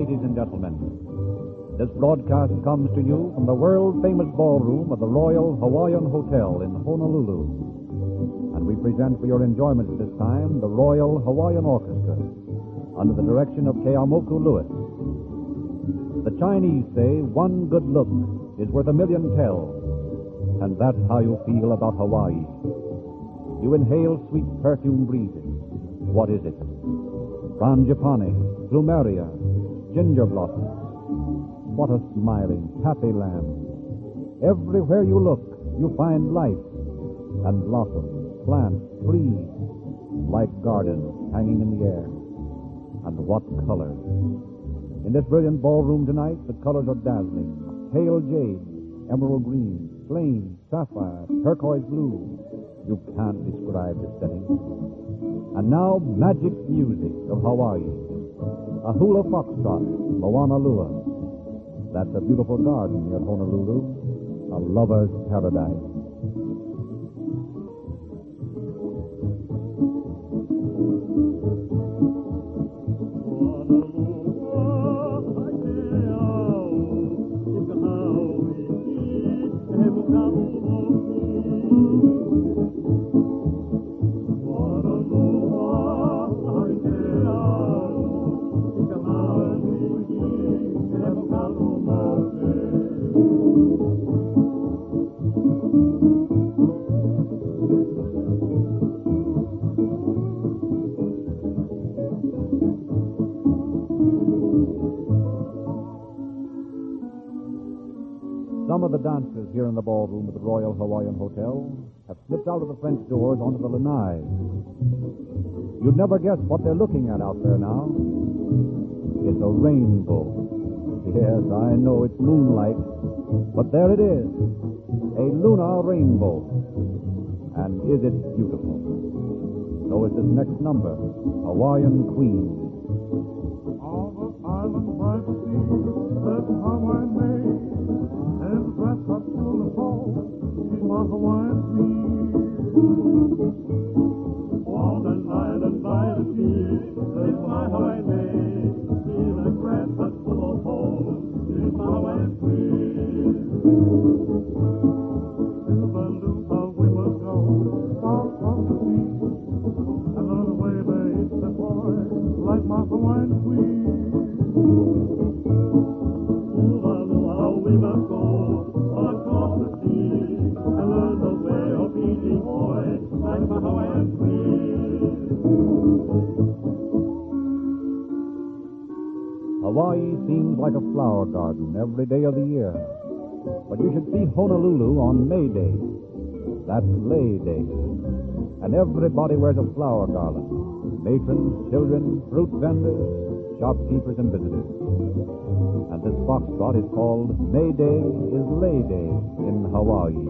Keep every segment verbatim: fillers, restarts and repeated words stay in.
ladies and gentlemen. This broadcast comes to you from the world-famous ballroom of the Royal Hawaiian Hotel in Honolulu. And we present for your enjoyment at this time the Royal Hawaiian Orchestra under the direction of Keamoku Lewis. The Chinese say one good look is worth a million tells, and that's how you feel about Hawaii. You inhale sweet perfume breezes. What is it? Frangipani, plumeria, ginger blossoms. What a smiling, happy land. Everywhere you look, you find life and blossoms, plants, trees, like gardens hanging in the air. And what colors. In this brilliant ballroom tonight, the colors are dazzling. Pale jade, emerald green, flame, sapphire, turquoise blue. You can't describe the setting. And now, magic music of Hawaii. A hula foxtrot, Moana Lua. That's a beautiful garden near Honolulu, a lover's paradise. Some of the dancers here in the ballroom of the Royal Hawaiian Hotel have slipped out of the French doors onto the lanai. You'd never guess what they're looking at out there now. It's a rainbow. Yes, I know it's moonlight, but there it is, a lunar rainbow. And is it beautiful? So is this next number, Hawaiian Queen. All the island by the sea, that's how I made. And dressed up to the pole, she's my Hawaiian queen. All the island by the sea, that's my Hawaiian maid. In a dress up to the pole, she's my Hawaiian queen. To the Lupa we must go, far from the sea. And on the way there is the boy, like my Hawaiian queen. To the Lupa we must go. Hawaii seems like a flower garden every day of the year. But you should see Honolulu on May Day. That's Lay Day. And everybody wears a flower garland. Matrons, children, fruit vendors, shopkeepers, and visitors. And this foxtrot is called May Day is Lay Day in Hawaii.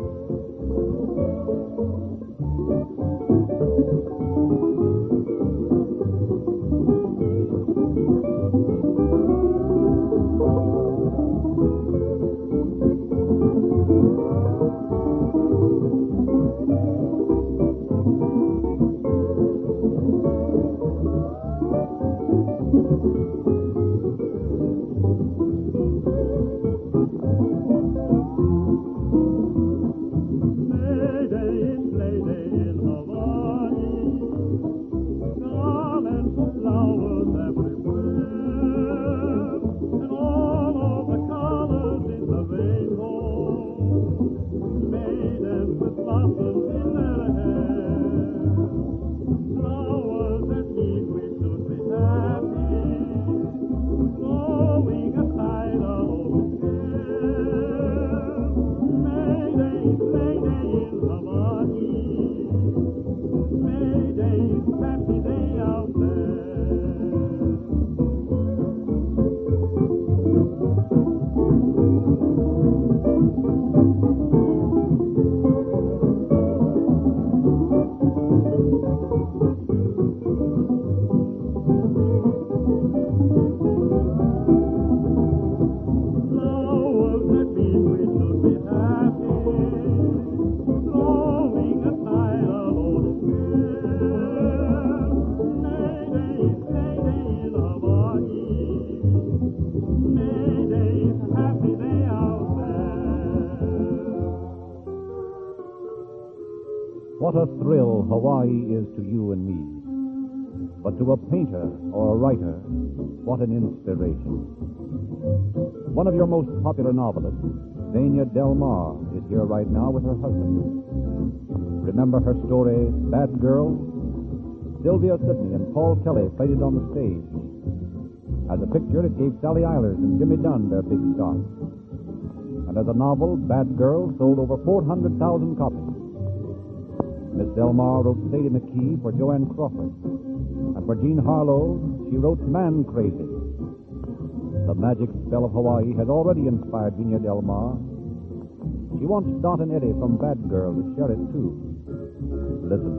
What a thrill Hawaii is to you and me. But to a painter or a writer, what an inspiration. One of your most popular novelists, Dania Del Mar, is here right now with her husband. Remember her story, Bad Girl? Sylvia Sidney and Paul Kelly played it on the stage. As a picture, it gave Sally Eilers and Jimmy Dunn their big start. And as a novel, Bad Girl sold over four hundred thousand copies. Miss Del Mar wrote Sadie McKee for Joanne Crawford. And for Jean Harlow, she wrote Man Crazy. The magic spell of Hawaii has already inspired Dania Del Mar. She wants Dot and Eddie from Bad Girl to share it, too. Listen.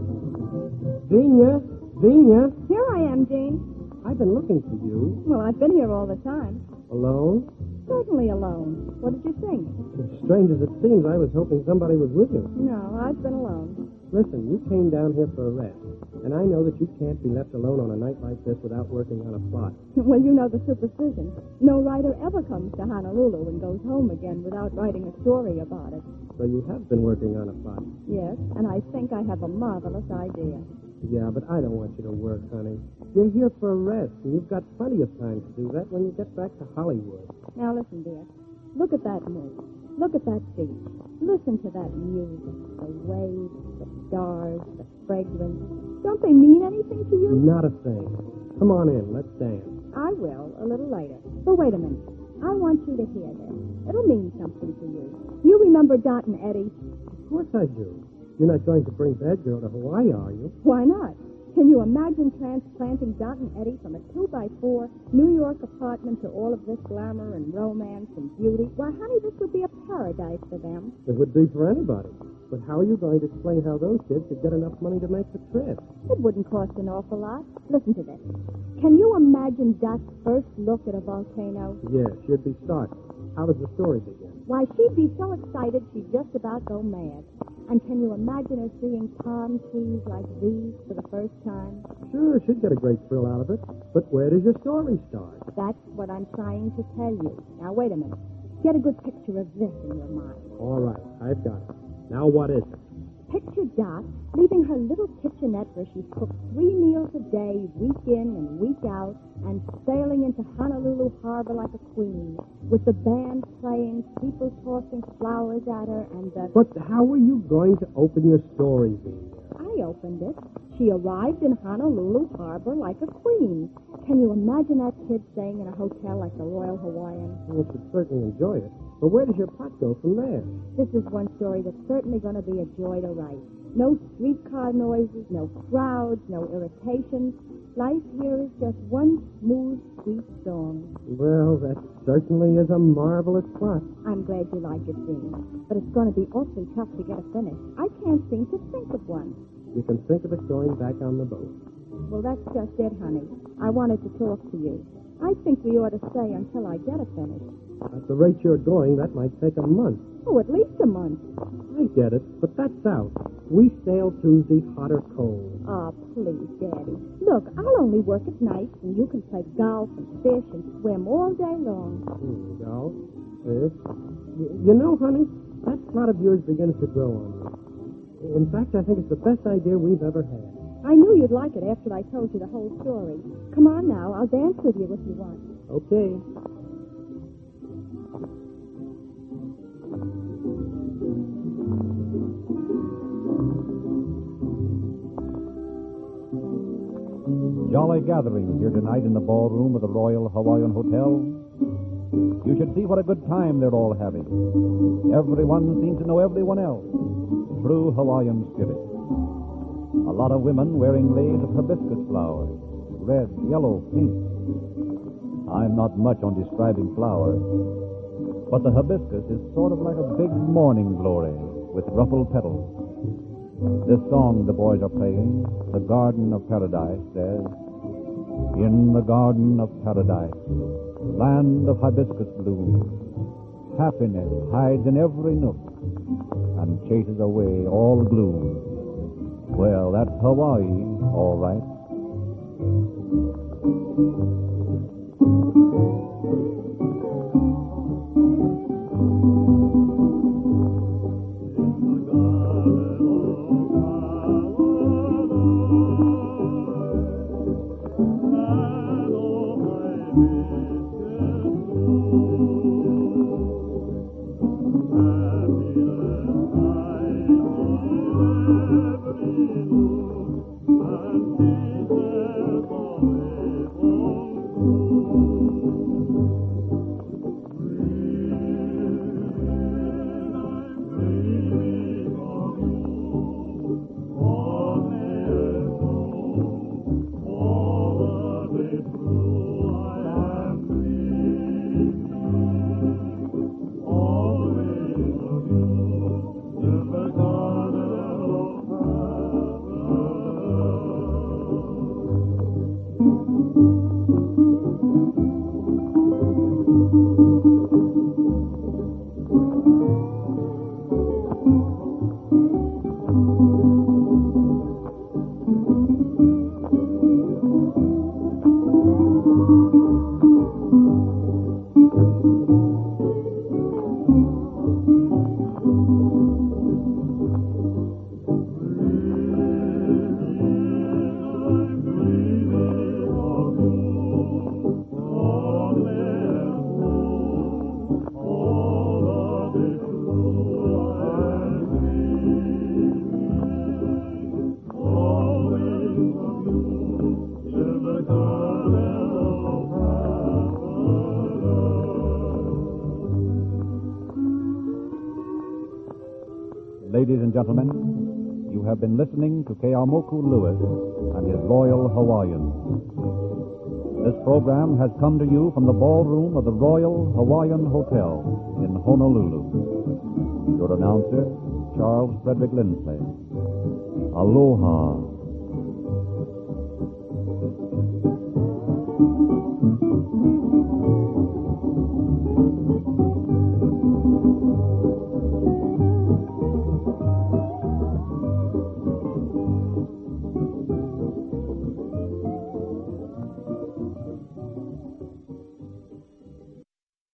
Dania, Dania, Here I am, Jane. I've been looking for you. Well, I've been here all the time. Alone? Certainly alone. What did you think? As strange as it seems, I was hoping somebody was with you. No, I've been alone. Listen, you came down here for a rest, and I know that you can't be left alone on a night like this without working on a plot. Well, you know the superstition. No writer ever comes to Honolulu and goes home again without writing a story about it. So you have been working on a plot. Yes, and I think I have a marvelous idea. Yeah, but I don't want you to work, honey. You're here for a rest, and you've got plenty of time to do that when you get back to Hollywood. Now listen, dear. Look at that moon. Look at that beach. Listen to that music. The waves, the stars, the fragrance. Don't they mean anything to you? Not a thing. Come on in. Let's dance. I will, a little later. But wait a minute. I want you to hear this. It'll mean something to you. You remember Dot and Eddie? Of course I do. You're not going to bring Bad Girl to Hawaii, are you? Why not? Can you imagine transplanting Dot and Eddie from a two by four New York apartment to all of this glamour and romance and beauty? Why, honey, this would be a paradise for them. It would be for anybody. But how are you going to explain how those kids could get enough money to make the trip? It wouldn't cost an awful lot. Listen to this. Can you imagine Dot's first look at a volcano? Yes, she'd be startled. How does the story begin? Why, she'd be so excited she'd just about go mad. And can you imagine her seeing palm trees like these for the first time? Sure, she'd get a great thrill out of it. But where does your story start? That's what I'm trying to tell you. Now, wait a minute. Get a good picture of this in your mind. All right, I've got it. Now what is it? Picture Dot leaving her little kitchenette where she cooks three meals a day, week in and week out, and sailing into Honolulu Harbor like a queen, with the band playing, people tossing flowers at her, and the... But how are you going to open your story, Dania? I opened it. She arrived in Honolulu Harbor like a queen. Can you imagine that kid staying in a hotel like the Royal Hawaiian? Well, you should certainly enjoy it. But where does your plot go from there? This is one story that's certainly going to be a joy to write. No streetcar noises, no crowds, no irritations. Life here is just one smooth, sweet song. Well, that certainly is a marvelous plot. I'm glad you like it, Dean. But it's going to be awfully tough to get it finished. I can't seem to think of one. You can think of it going back on the boat. Well, that's just it, honey. I wanted to talk to you. I think we ought to stay until I get it finished. At the rate you're going, that might take a month. Oh, at least a month. I get it, but that's out. We sail Tuesday, hot or cold. Oh, please, Daddy. Look, I'll only work at night, and you can play golf and fish and swim all day long. Hmm, golf, fish. Y- you know, honey, that plot of yours begins to grow on me. In fact, I think it's the best idea we've ever had. I knew you'd like it after I told you the whole story. Come on now, I'll dance with you if you want. Okay. Jolly gathering here tonight in the ballroom of the Royal Hawaiian Hotel. You should see what a good time they're all having. Everyone seems to know everyone else. True Hawaiian spirit. A lot of women wearing leis of hibiscus flowers. Red, yellow, pink. I'm not much on describing flowers, but the hibiscus is sort of like a big morning glory with ruffled petals. This song the boys are playing, The Garden of Paradise, says, in the Garden of Paradise, land of hibiscus bloom, happiness hides in every nook and chases away all gloom. Well, that's Hawaii, all right. Ladies and gentlemen, you have been listening to Keamoku Lewis and his Royal Hawaiians. This program has come to you from the ballroom of the Royal Hawaiian Hotel in Honolulu. Your announcer, Charles Frederick Lindsley. Aloha.